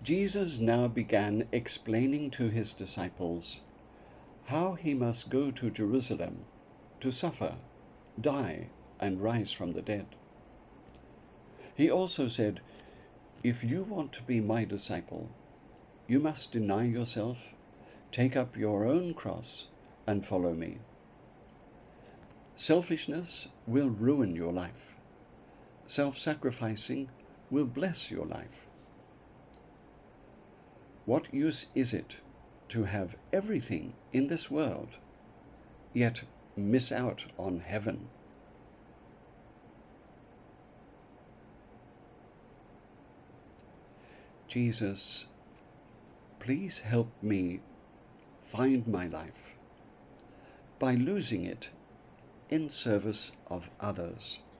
Jesus now began explaining to his disciples how he must go to Jerusalem to suffer, die, and rise from the dead. He also said, "If you want to be my disciple, you must deny yourself, take up your own cross, and follow me." Selfishness will ruin your life. Self-sacrificing will bless your life. What use is it to have everything in this world, yet miss out on heaven? Jesus, please help me find my life by losing it in service of others.